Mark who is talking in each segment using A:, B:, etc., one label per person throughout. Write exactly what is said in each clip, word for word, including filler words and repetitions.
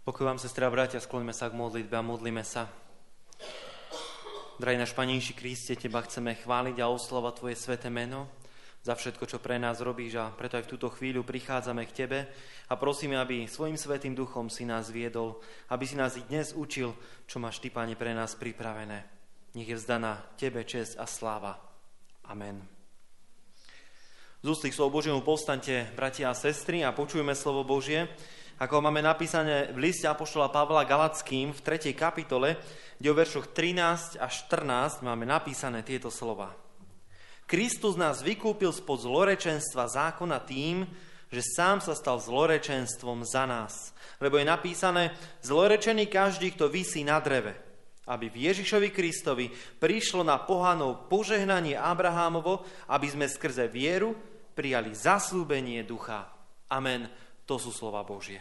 A: Pokoj vám, sestra a bratia, skloňme sa k modlitbe a modlíme sa. Drahý náš Pane Ježiši Kriste, Teba chceme chváliť a oslavovať Tvoje sväté meno za všetko, čo pre nás robíš, a preto aj v túto chvíľu prichádzame k Tebe a prosíme, aby svojim svätým duchom si nás viedol, aby si nás i dnes učil, čo máš Ty, Pane, pre nás pripravené. Nech je vzdaná Tebe česť a sláva. Amen. Z ústých slov Božiemu povstaňte, bratia a sestry, a počujme slovo Božie, ako máme napísané v liste apoštola Pavla Galackým v tretej kapitole, kde o veršoch trinásť až štrnásť máme napísané tieto slova. Kristus nás vykúpil spod zlorečenstva zákona tým, že sám sa stal zlorečenstvom za nás. Lebo je napísané, zlorečený každý, kto visí na dreve, aby v Ježišovi Kristovi prišlo na pohanov požehnanie Abrahámovo, aby sme skrze vieru prijali zasľúbenie ducha. Amen. To sú slova Božie.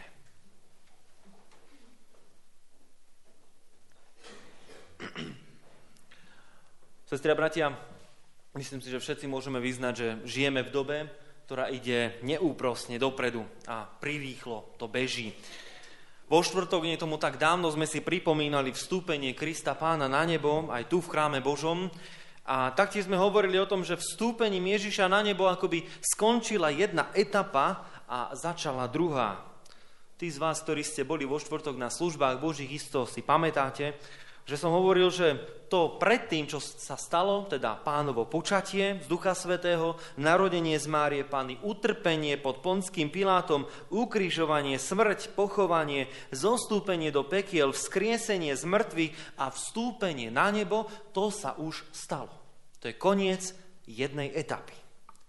A: Sestri a bratia, myslím si, že všetci môžeme vyznať, že žijeme v dobe, ktorá ide neúprosne dopredu a prirýchlo to beží. Vo štvrtok, nie tomu tak dávno, sme si pripomínali vstúpenie Krista Pána na nebo, aj tu v chráme Božom. A taktiež sme hovorili o tom, že vstúpením Ježiša na nebo akoby skončila jedna etapa a začala druhá. Tí z vás, ktorí ste boli vo štvrtok na službách Božích, isto si pamätáte, že som hovoril, že to predtým, čo sa stalo, teda Pánovo počatie z Ducha Svätého, narodenie z Márie Panny, utrpenie pod Pontským Pilátom, ukrižovanie, smrť, pochovanie, zostúpenie do pekiel, vzkriesenie z mŕtvych a vstúpenie na nebo, to sa už stalo. To je koniec jednej etapy.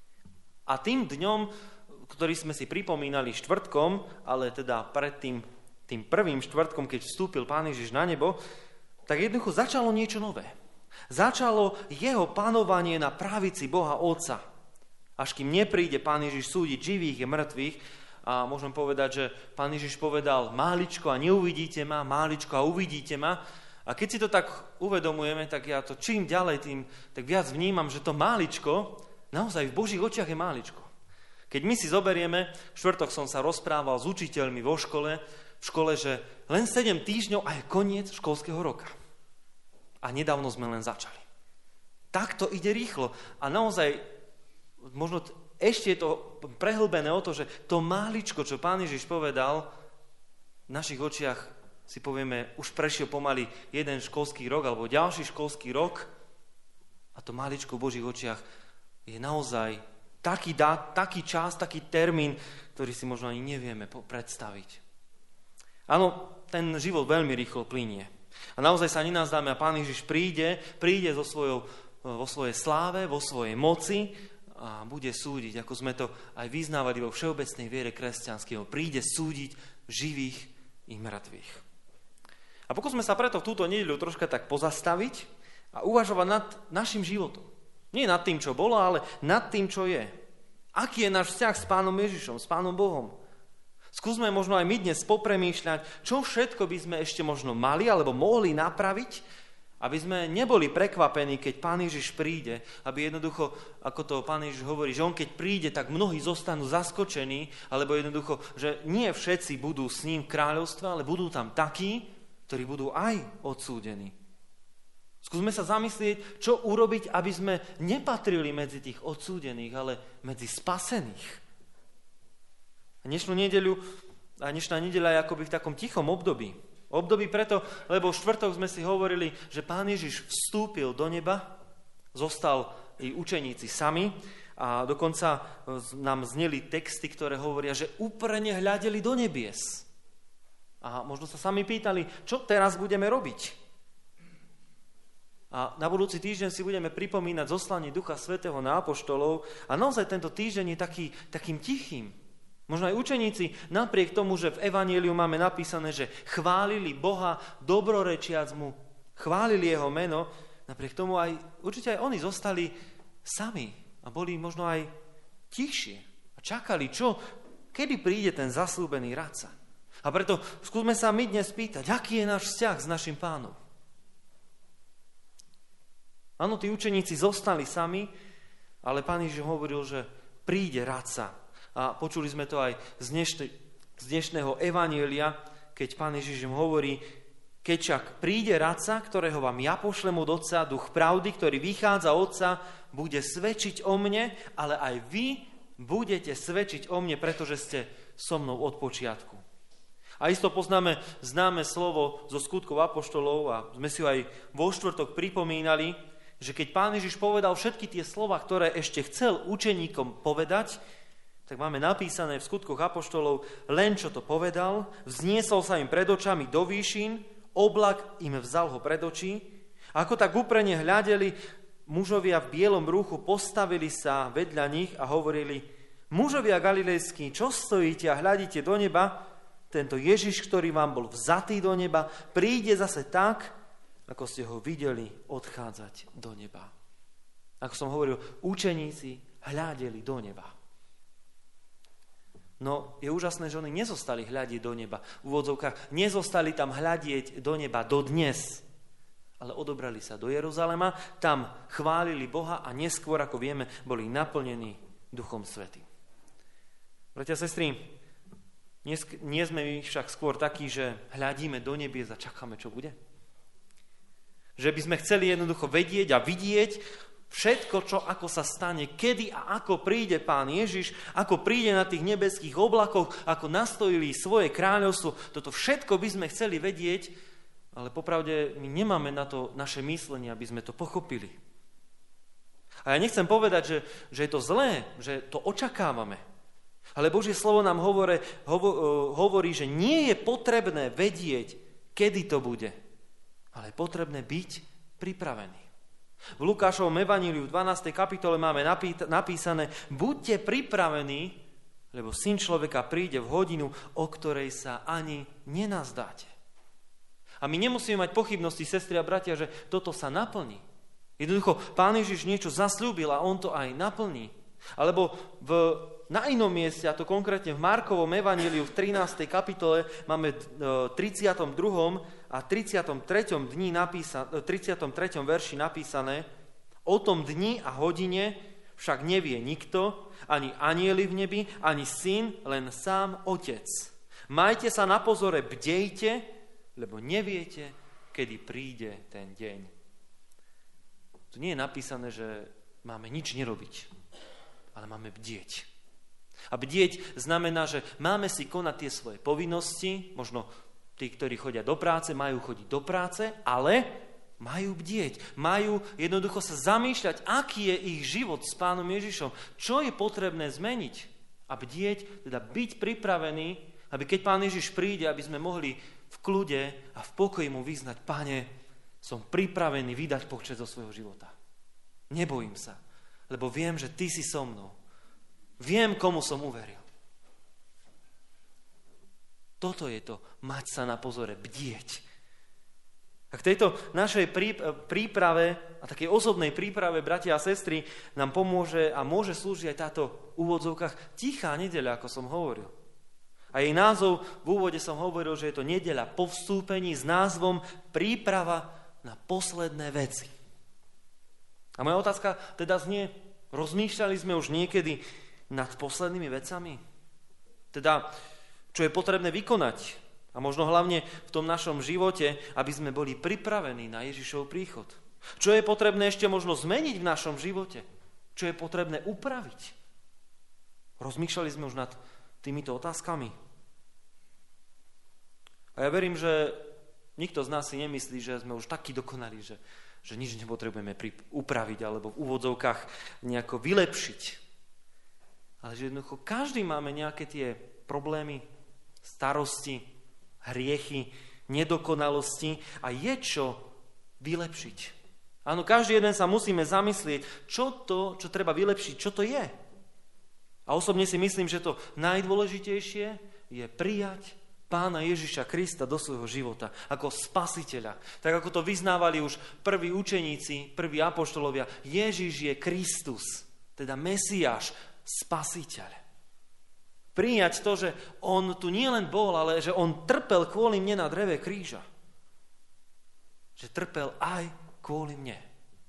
A: A tým dňom, ktorý sme si pripomínali štvrtkom, ale teda pred tým, tým prvým štvrtkom, keď vstúpil Pán Ježiš na nebo, tak jednoducho začalo niečo nové. Začalo jeho panovanie na pravici Boha Otca. Až kým nepríde Pán Ježiš súdiť živých a mŕtvych, a môžem povedať, že Pán Ježiš povedal máličko a neuvidíte ma, máličko a uvidíte ma. A keď si to tak uvedomujeme, tak ja to čím ďalej, tým tak viac vnímam, že to máličko naozaj v Božích očiach je máličko. Keď my si zoberieme, v štvrtok som sa rozprával s učiteľmi vo škole, v škole, že len sedem týždňov a je koniec školského roka. A nedávno sme len začali. Tak to ide rýchlo. A naozaj, možno ešte je to prehlbené o to, že to máličko, čo Pán Ježiš povedal, v našich očiach si povieme, už prešiel pomaly jeden školský rok, alebo ďalší školský rok, a to máličko v Božích očiach je naozaj taký, dát, taký čas, taký termín, ktorý si možno ani nevieme predstaviť. Áno, ten život veľmi rýchlo plynie. A naozaj sa nenazdáme a Pán Ježiš príde, príde so svojou, vo svojej sláve, vo svojej moci a bude súdiť, ako sme to aj vyznávali vo všeobecnej viere kresťanského. Príde súdiť živých i mŕtvych. A pokúsme sa preto v túto nedeľu troška tak pozastaviť a uvažovať nad našim životom. Nie nad tým, čo bolo, ale nad tým, čo je. Aký je náš vzťah s Pánom Ježišom, s Pánom Bohom? Skúsme možno aj my dnes popremýšľať, čo všetko by sme ešte možno mali alebo mohli napraviť, aby sme neboli prekvapení, keď Pán Ježiš príde, aby jednoducho, ako to Pán Ježiš hovorí, že on keď príde, tak mnohí zostanú zaskočení, alebo jednoducho, že nie všetci budú s ním v kráľovstve, ale budú tam takí, ktorí budú aj odsúdení. Skúsme sa zamyslieť, čo urobiť, aby sme nepatrili medzi tých odsúdených, ale medzi spasených. A dnešnú nedeľu, a dnešná nedeľa je akoby v takom tichom období. Období preto, lebo v štvrtok sme si hovorili, že Pán Ježiš vstúpil do neba, zostal i učeníci sami a dokonca nám zneli texty, ktoré hovoria, že úprene hľadeli do nebies. A možno sa sami pýtali, čo teraz budeme robiť? A na budúci týždeň si budeme pripomínať zoslanie Ducha Svätého na apoštolov a naozaj tento týždeň je taký, takým tichým. Možno aj učeníci, napriek tomu, že v Evanjeliu máme napísané, že chválili Boha dobrorečiac mu, chválili jeho meno, napriek tomu aj, určite aj oni zostali sami a boli možno aj tichšie a čakali, čo, kedy príde ten zasľúbený radca. A preto skúsme sa my dnes pýtať, aký je náš vzťah s našim Pánom. Áno, tí učeníci zostali sami, ale Pán Ježiš hovoril, že príde radca. A počuli sme to aj z, dnešne, z dnešného evanjelia, keď Pán Ježiš im hovorí, keď však príde radca, ktorého vám ja pošlem od Otca, duch pravdy, ktorý vychádza od Otca, bude svedčiť o mne, ale aj vy budete svedčiť o mne, pretože ste so mnou od počiatku. A isto poznáme známe slovo zo skutkov apoštolov a sme si ho aj vo štvrtok pripomínali, že keď Pán Ježiš povedal všetky tie slova, ktoré ešte chcel učeníkom povedať, tak máme napísané v skutkoch apoštolov, len čo to povedal, vzniesol sa im pred očami do výšin, oblak im vzal ho pred očí. Ako tak úprene hľadeli, mužovia v bielom rúchu postavili sa vedľa nich a hovorili, mužovia galilejskí, čo stojíte a hľadíte do neba? Tento Ježiš, ktorý vám bol vzatý do neba, príde zase tak, ako ste ho videli odchádzať do neba. Ako som hovoril, učeníci hľadeli do neba. No je úžasné, že oni nezostali hľadiť do neba. V úvodzovkách nezostali tam hľadieť do neba dodnes, ale odobrali sa do Jeruzalema, tam chválili Boha a neskôr, ako vieme, boli naplnení Duchom Svätým. Bratia a sestry, nie, nie sme my však skôr takí, že hľadíme do nebies a čakáme, čo bude? Že by sme chceli jednoducho vedieť a vidieť všetko, čo ako sa stane, kedy a ako príde Pán Ježiš, ako príde na tých nebeských oblakoch, ako nastojili svoje kráľovstvo. Toto všetko by sme chceli vedieť, ale popravde my nemáme na to naše myslenie, aby sme to pochopili. A ja nechcem povedať, že, že je to zlé, že to očakávame. Ale Božie slovo nám hovorí, hovorí, že nie je potrebné vedieť, kedy to bude, ale je potrebné byť pripravený. V Lukášovom evaníliu v dvanástej kapitole máme napísané, buďte pripravení, lebo Syn človeka príde v hodinu, o ktorej sa ani nenazdáte. A my nemusíme mať pochybnosti, sestry a bratia, že toto sa naplní. Jednoducho, Pán Ježiš niečo zasľúbil a on to aj naplní. Alebo v, na inom mieste, a to konkrétne v Markovom evaníliu v trinástej kapitole, máme tridsiatom druhom a tridsiatom treťom dni napísané, tridsiatom treťom verši napísané, o tom dni a hodine však nevie nikto, ani anjeli v nebi, ani syn, len sám Otec. Majte sa na pozore, bdejte, lebo neviete, kedy príde ten deň. Tu nie je napísané, že máme nič nerobiť, ale máme bdieť. A bdieť znamená, že máme si konať tie svoje povinnosti, možno tí, ktorí chodia do práce, majú chodiť do práce, ale majú bdieť, majú jednoducho sa zamýšľať, aký je ich život s Pánom Ježišom, čo je potrebné zmeniť. A bdieť, teda byť pripravený, aby keď Pán Ježiš príde, aby sme mohli v kľude a v pokoji mu vyznať, Pane, som pripravený vydať počet zo svojho života. Nebojím sa, lebo viem, že Ty si so mnou. Viem, komu som uveril. Toto je to, mať sa na pozore, bdieť. A k tejto našej príprave a takej osobnej príprave, bratia a sestry, nám pomôže a môže slúžiť aj táto v úvodzovkách tichá nedeľa, ako som hovoril. A jej názov, v úvode som hovoril, že je to nedeľa po vstúpení s názvom Príprava na posledné veci. A moja otázka teda znie, rozmýšľali sme už niekedy nad poslednými vecami? Teda, čo je potrebné vykonať? A možno hlavne v tom našom živote, aby sme boli pripravení na Ježišov príchod. Čo je potrebné ešte možno zmeniť v našom živote? Čo je potrebné upraviť? Rozmýšľali sme už nad týmito otázkami? A ja verím, že nikto z nás si nemyslí, že sme už takí dokonali, že, že nič nepotrebujeme upraviť alebo v úvodzovkách nejako vylepšiť. Ale že jednoducho každý máme nejaké tie problémy, starosti, hriechy, nedokonalosti a je čo vylepšiť. Áno, každý jeden sa musíme zamyslieť, čo to, čo treba vylepšiť, čo to je. A osobne si myslím, že to najdôležitejšie je prijať Pána Ježiša Krista do svojho života ako spasiteľa. Tak ako to vyznávali už prví učeníci, prví apoštolovia. Ježiš je Kristus, teda Mesiáš, spasiteľ. Prijať to, že on tu nie len bol, ale že on trpel kvôli mne na dreve kríža. Že trpel aj kvôli mne.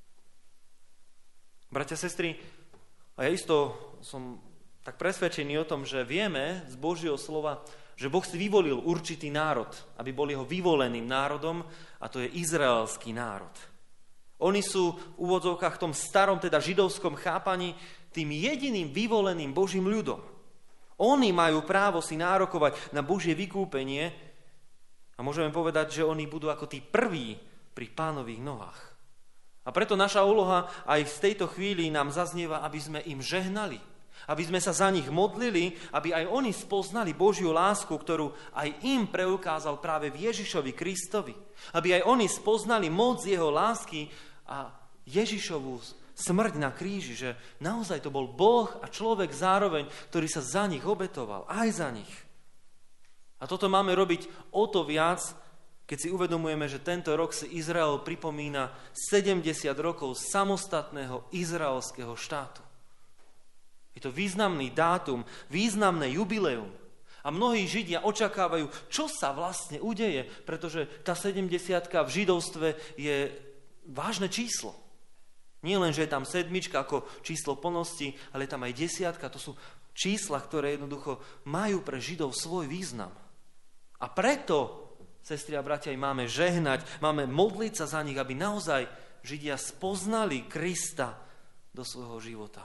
A: Bratia, sestry, a ja isto som tak presvedčený o tom, že vieme z Božieho slova, že Boh si vyvolil určitý národ, aby bol jeho vyvoleným národom, a to je izraelský národ. Oni sú v úvodzovkách v tom starom, teda židovskom chápaní, tým jediným vyvoleným Božím ľudom. Oni majú právo si nárokovať na Božie vykúpenie a môžeme povedať, že oni budú ako tí prví pri Pánových nohách. A preto naša úloha aj v tejto chvíli nám zaznieva, aby sme im žehnali, aby sme sa za nich modlili, aby aj oni spoznali Božiu lásku, ktorú aj im preukázal práve v Ježišovi Kristovi. Aby aj oni spoznali moc jeho lásky a Ježišovú smrť na kríži, že naozaj to bol Boh a človek zároveň, ktorý sa za nich obetoval, aj za nich. A toto máme robiť o to viac, keď si uvedomujeme, že tento rok si Izrael pripomína sedemdesiat rokov samostatného izraelského štátu. Je to významný dátum, významné jubileum. A mnohí Židia očakávajú, čo sa vlastne udeje, pretože tá sedemdesiatka v židovstve je vážne číslo. Nie len, že je tam sedmička ako číslo plnosti, ale je tam aj desiatka. To sú čísla, ktoré jednoducho majú pre Židov svoj význam. A preto, sestri a bratia, im máme žehnať, máme modliť sa za nich, aby naozaj Židia spoznali Krista do svojho života.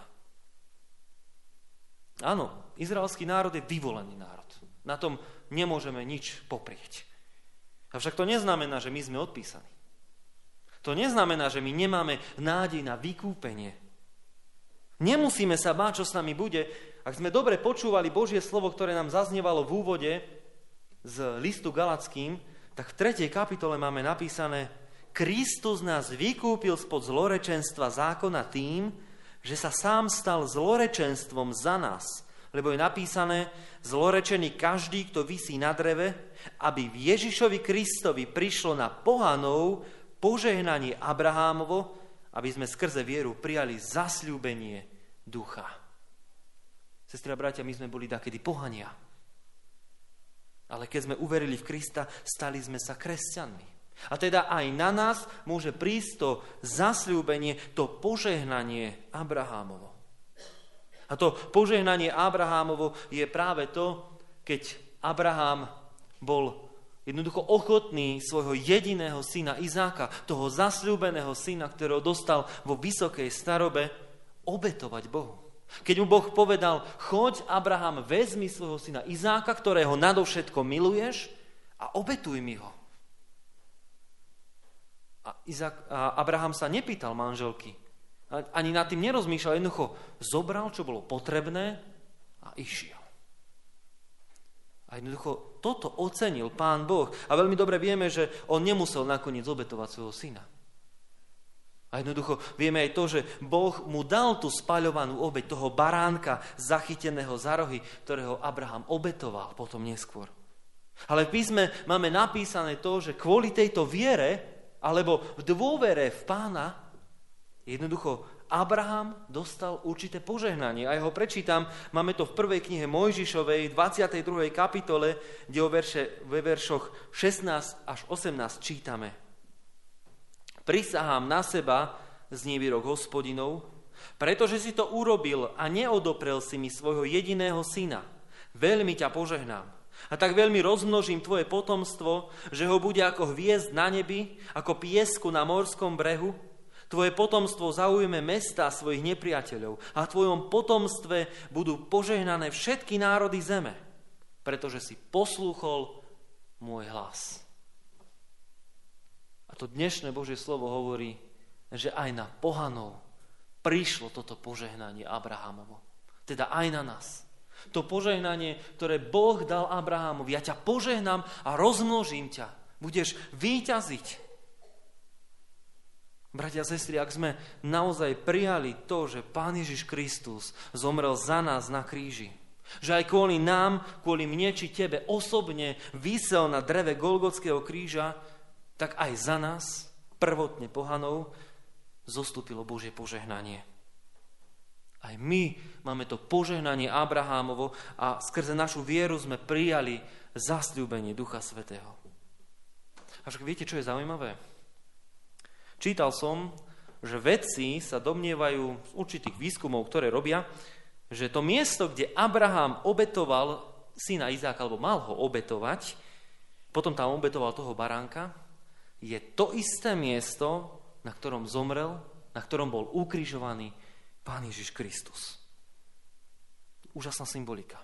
A: Áno, izraelský národ je vyvolený národ. Na tom nemôžeme nič poprieť. Avšak to neznamená, že my sme odpísaní. To neznamená, že my nemáme nádej na vykúpenie. Nemusíme sa báť, čo s nami bude. Ak sme dobre počúvali Božie slovo, ktoré nám zaznievalo v úvode z listu Galackým, tak v tretej kapitole máme napísané: Kristus nás vykúpil spod zlorečenstva zákona tým, že sa sám stal zlorečenstvom za nás. Lebo je napísané: zlorečený každý, kto visí na dreve, aby v Ježišovi Kristovi prišlo na pohanov požehnanie Abrahámovo, aby sme skrze vieru prijali zasľúbenie ducha. Sestri a bratia, my sme boli takedy pohania. Ale keď sme uverili v Krista, stali sme sa kresťanmi. A teda aj na nás môže prísť to zasľúbenie, to požehnanie Abrahámovo. A to požehnanie Abrahámovo je práve to, keď Abrahám bol jednoducho ochotný svojho jediného syna Izáka, toho zasľúbeného syna, ktorého dostal vo vysokej starobe, obetovať Bohu. Keď mu Boh povedal: choď, Abraham, vezmi svojho syna Izáka, ktorého nadovšetko miluješ, a obetuj mi ho. A, Izák, a Abraham sa nepýtal manželky, ani nad tým nerozmýšľal, jednoducho zobral, čo bolo potrebné, a išiel. A jednoducho toto ocenil Pán Boh. A veľmi dobre vieme, že on nemusel nakoniec obetovať svojho syna. A jednoducho vieme aj to, že Boh mu dal tú spaľovanú obeť, toho baránka zachyteného za rohy, ktorého Abraham obetoval potom neskôr. Ale v písme máme napísané to, že kvôli tejto viere, alebo v dôvere v Pána, jednoducho Abraham dostal určité požehnanie. A ja ho prečítam, máme to v prvej knihe Mojžišovej, dvadsiatej druhej kapitole, kde o verše, ve veršoch šestnásť až osemnásť čítame: Prisahám na seba, znie výrok Hospodinov, pretože si to urobil a neodoprel si mi svojho jediného syna. Veľmi ťa požehnám. A tak veľmi rozmnožím tvoje potomstvo, že ho bude ako hviezd na nebi, ako piesku na morskom brehu. Tvoje potomstvo zaujme mestá svojich nepriateľov a v tvojom potomstve budú požehnané všetky národy zeme, pretože si poslúchol môj hlas. A to dnešné Božie slovo hovorí, že aj na pohanov prišlo toto požehnanie Abrahámovo. Teda aj na nás. To požehnanie, ktoré Boh dal Abrahámovi. Ja ťa požehnám a rozmnožím ťa. Budeš víťaziť. Bratia a sestry, ak sme naozaj prijali to, že Pán Ježiš Kristus zomrel za nás na kríži, že aj kvôli nám, kvôli mne či tebe osobne visel na dreve Golgotského kríža, tak aj za nás, prvotne pohanov, zostúpilo Božie požehnanie. Aj my máme to požehnanie Abrahámovo a skrze našu vieru sme prijali zasľúbenie Ducha Svätého. Avšak viete, čo je zaujímavé? Čítal som, že vedci sa domnievajú z určitých výskumov, ktoré robia, že to miesto, kde Abraham obetoval syna Izáka, alebo mal ho obetovať, potom tam obetoval toho baránka, je to isté miesto, na ktorom zomrel, na ktorom bol ukrižovaný Pán Ježiš Kristus. Úžasná symbolika.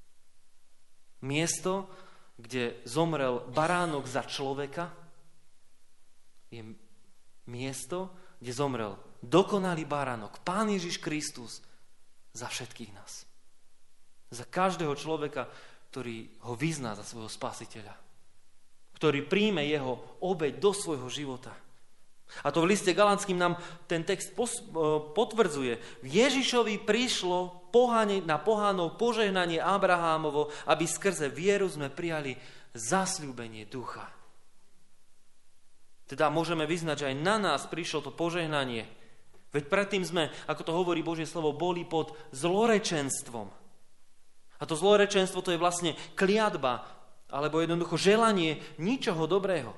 A: Miesto, kde zomrel baránok za človeka, je miesto, kde zomrel dokonalý baránok, Pán Ježiš Kristus, za všetkých nás. Za každého človeka, ktorý ho vyzná za svojho spasiteľa. Ktorý príjme jeho obeť do svojho života. A to v liste Galatským nám ten text pos- potvrdzuje. V Ježišovi prišlo pohane, na pohánov požehnanie Abrahámovo, aby skrze vieru sme prijali zasľúbenie ducha. Teda môžeme vyznať, že aj na nás prišlo to požehnanie. Veď predtým sme, ako to hovorí Božie slovo, boli pod zlorečenstvom. A to zlorečenstvo to je vlastne kliatba, alebo jednoducho želanie ničoho dobrého.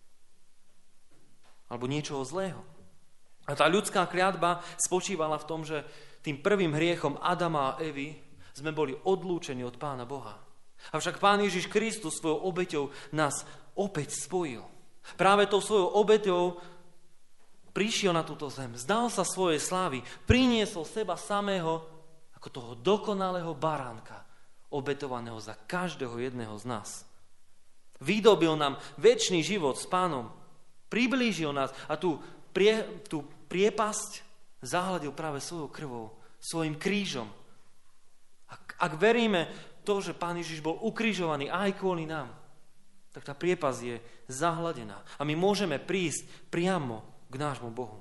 A: Alebo niečoho zlého. A tá ľudská kliatba spočívala v tom, že tým prvým hriechom Adama a Evy sme boli odlúčení od Pána Boha. Avšak Pán Ježiš Kristus svojou obeťou nás opäť spojil. Práve tou svojou obeťou prišiel na túto zem, zdal sa svojej slávy, priniesol seba samého ako toho dokonalého baránka, obetovaného za každého jedného z nás. Vydobil nám večný život s Pánom, priblížil nás a tú, prie, tú priepasť zahladil práve svojou krvou, svojim krížom. Ak, ak veríme to, že Pán Ježiš bol ukrižovaný aj kvôli nám, tak tá priepasť je zahladená a my môžeme prísť priamo k nášmu Bohu.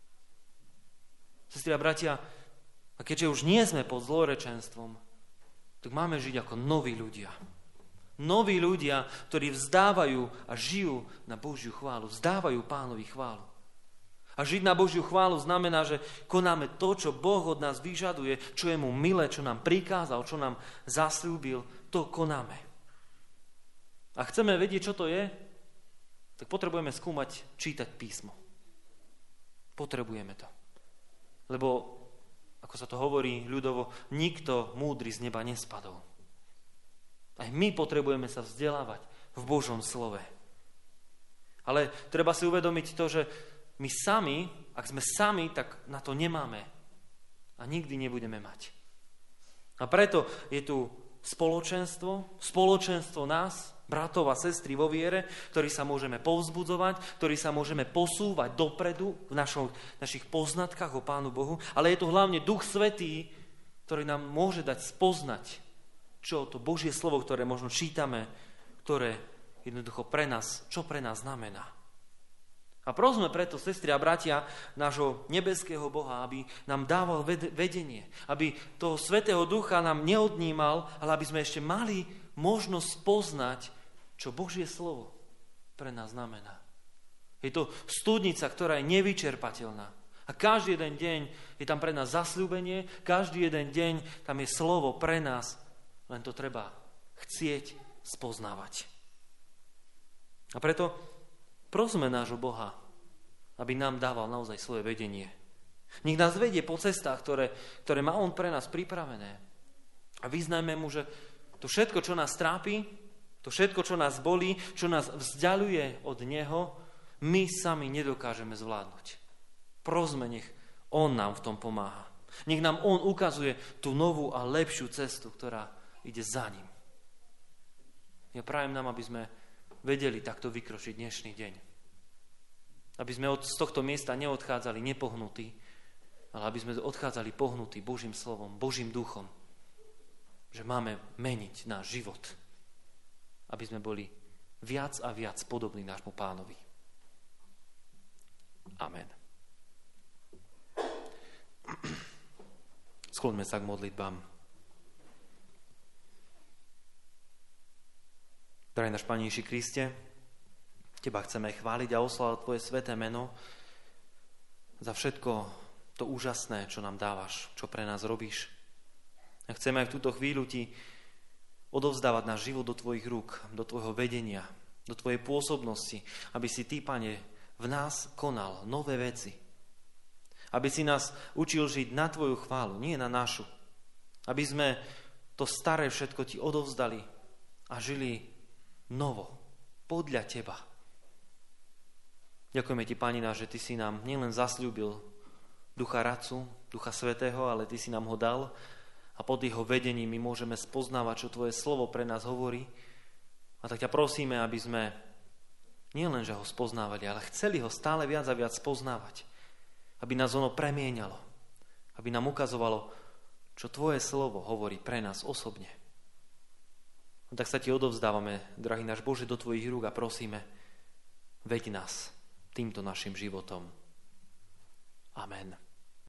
A: Sestri a bratia, a keďže už nie sme pod zlorečenstvom, tak máme žiť ako noví ľudia. Noví ľudia, ktorí vzdávajú a žijú na Božiu chválu, vzdávajú Pánovi chválu. A žiť na Božiu chválu znamená, že konáme to, čo Boh od nás vyžaduje, čo je mu milé, čo nám prikázal, čo nám zasľúbil, to konáme. A chceme vedieť, čo to je, tak potrebujeme skúmať, čítať písmo. Potrebujeme to. Lebo, ako sa to hovorí ľudovo, nikto múdry z neba nespadol. Aj my potrebujeme sa vzdelávať v Božom slove. Ale treba si uvedomiť to, že my sami, ak sme sami, tak na to nemáme. A nikdy nebudeme mať. A preto je tu spoločenstvo, spoločenstvo nás, bratov a sestry vo viere, ktorí sa môžeme povzbudzovať, ktorí sa môžeme posúvať dopredu v našo, našich poznatkách o Pánu Bohu, ale je tu hlavne Duch Svätý, ktorý nám môže dať spoznať, čo to Božie slovo, ktoré možno čítame, ktoré jednoducho pre nás, čo pre nás znamená. A prosme preto, sestri a bratia, nášho nebeského Boha, aby nám dával vedenie, aby toho Svätého Ducha nám neodnímal, ale aby sme ešte mali možnosť poznať, čo Božie slovo pre nás znamená. Je to studnica, ktorá je nevyčerpateľná. A každý jeden deň je tam pre nás zasľúbenie, každý jeden deň tam je slovo pre nás, len to treba chcieť spoznávať. A preto prosme nášho Boha, aby nám dával naozaj svoje vedenie. Nech nás vedie po cestách, ktoré, ktoré má On pre nás pripravené. A vyznajme mu, že to všetko, čo nás trápi, to všetko, čo nás bolí, čo nás vzdialuje od Neho, my sami nedokážeme zvládnuť. Prosme, nech On nám v tom pomáha. Nech nám On ukazuje tú novú a lepšiu cestu, ktorá ide za ním. Ja prajem nám, aby sme vedeli takto vykročiť dnešný deň. Aby sme od, z tohto miesta neodchádzali nepohnutí, ale aby sme odchádzali pohnutí Božím slovom, Božím duchom. Že máme meniť náš život. Aby sme boli viac a viac podobní nášmu Pánovi. Amen. Skloňme sa k modlitbám. Drahý náš Pane Ježiši Kriste, Teba chceme chváliť a oslávať Tvoje sväté meno za všetko to úžasné, čo nám dávaš, čo pre nás robíš. A chceme aj v túto chvíľu Ti odovzdávať náš život do Tvojich rúk, do Tvojho vedenia, do Tvojej pôsobnosti, aby si Ty, Pane, v nás konal nové veci. Aby si nás učil žiť na Tvoju chválu, nie na našu. Aby sme to staré všetko ti odovzdali a žili novo, podľa teba. Ďakujeme ti, Pane náš, že ty si nám nielen zasľúbil Ducha Radcu, Ducha Svätého, ale ty si nám ho dal a pod jeho vedením my môžeme spoznávať, čo tvoje slovo pre nás hovorí. A tak ťa prosíme, aby sme nielen, že ho spoznávali, ale chceli ho stále viac a viac spoznávať. Aby nás ono premieňalo. Aby nám ukazovalo, čo tvoje slovo hovorí pre nás osobne. A tak sa ti odovzdávame, drahý náš Bože, do tvojich rúk a prosíme, veď nás týmto našim životom. Amen.